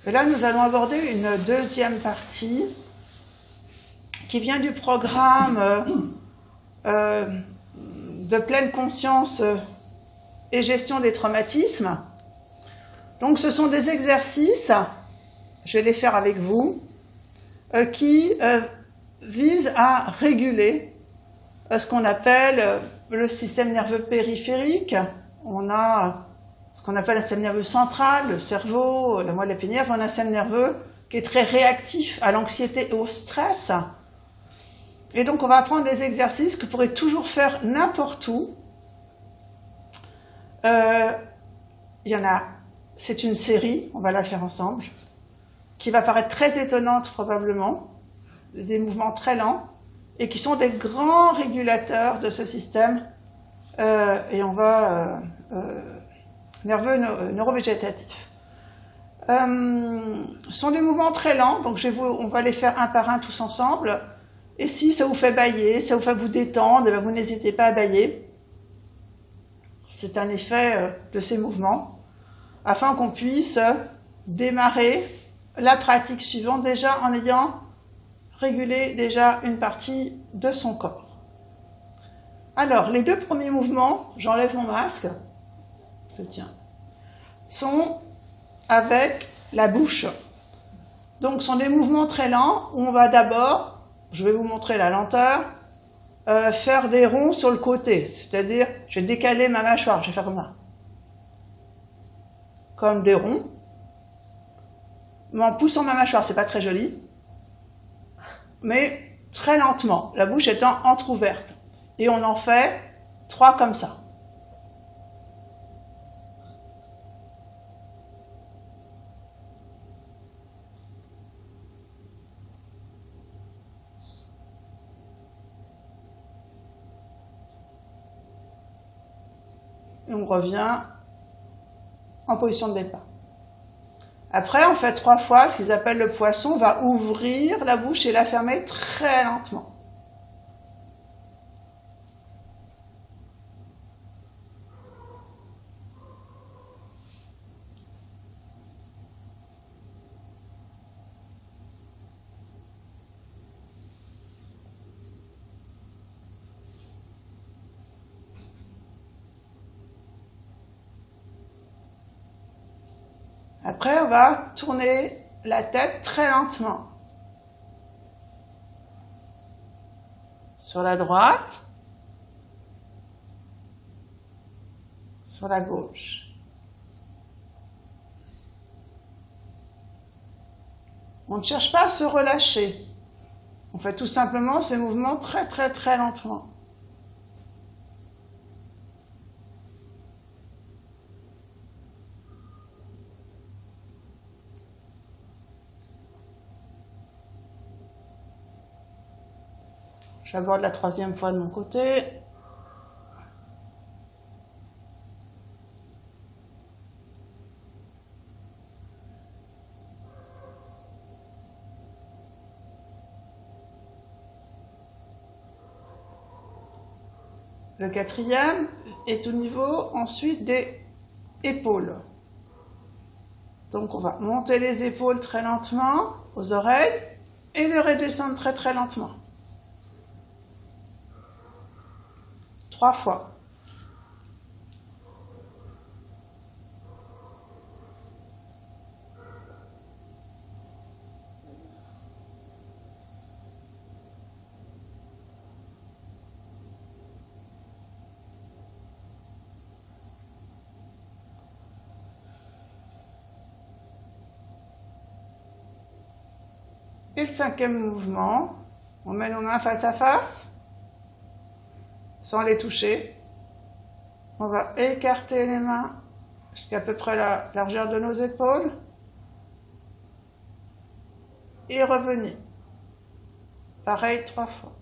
Et là, nous allons aborder une deuxième partie qui vient du programme de pleine conscience et gestion des traumatismes. Donc, ce sont des exercices, je vais les faire avec vous, qui visent à réguler ce qu'on appelle le système nerveux périphérique. On a ce qu'on appelle le système nerveux central, le cerveau, la moelle épinière. On a un système nerveux qui est très réactif à l'anxiété et au stress. Et donc, on va apprendre des exercices que vous pourrez toujours faire n'importe où. Il y en a, c'est une série, on va la faire ensemble, qui va paraître très étonnante probablement, des mouvements très lents, et qui sont des grands régulateurs de ce système, et on va nerveux neurovégétatif. Ce sont des mouvements très lents, donc on va les faire un par un tous ensemble. Et si ça vous fait bâiller, ça vous fait vous détendre, vous n'hésitez pas à bâiller. C'est un effet de ces mouvements, afin qu'on puisse démarrer la pratique suivante déjà en ayant régulé déjà une partie de son corps. Alors, les deux premiers mouvements, j'enlève mon masque, je tiens, sont avec la bouche. Donc, ce sont des mouvements très lents où on va d'abord, je vais vous montrer la lenteur, faire des ronds sur le côté. C'est-à-dire, je vais décaler ma mâchoire, je vais faire comme ça. Comme des ronds. Mais en poussant ma mâchoire, c'est pas très joli. Mais très lentement, la bouche étant entrouverte. Et on en fait 3 comme ça. Et on revient en position de départ. Après, on fait 3 fois ce qu'ils appellent le poisson. On va ouvrir la bouche et la fermer très lentement. Après, on va tourner la tête très lentement. Sur la droite, sur la gauche. On ne cherche pas à se relâcher. On fait tout simplement ces mouvements très très très lentement. J'aborde la 3e fois de mon côté. Le 4e est au niveau ensuite des épaules. Donc on va monter les épaules très lentement aux oreilles et les redescendre très très lentement. 3 fois. Et le 5e mouvement, on met nos mains face à face, sans les toucher. On va écarter les mains jusqu'à peu près la largeur de nos épaules et revenir. Pareil 3 fois.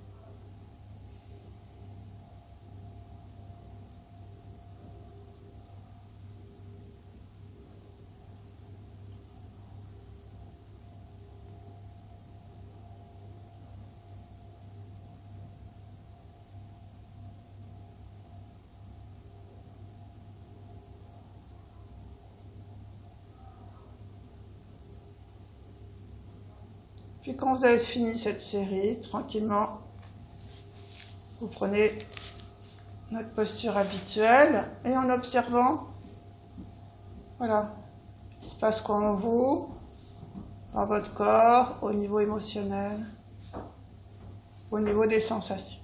Puis quand vous avez fini cette série, tranquillement, vous prenez notre posture habituelle et en observant, voilà, il se passe quoi en vous, dans votre corps, au niveau émotionnel, au niveau des sensations.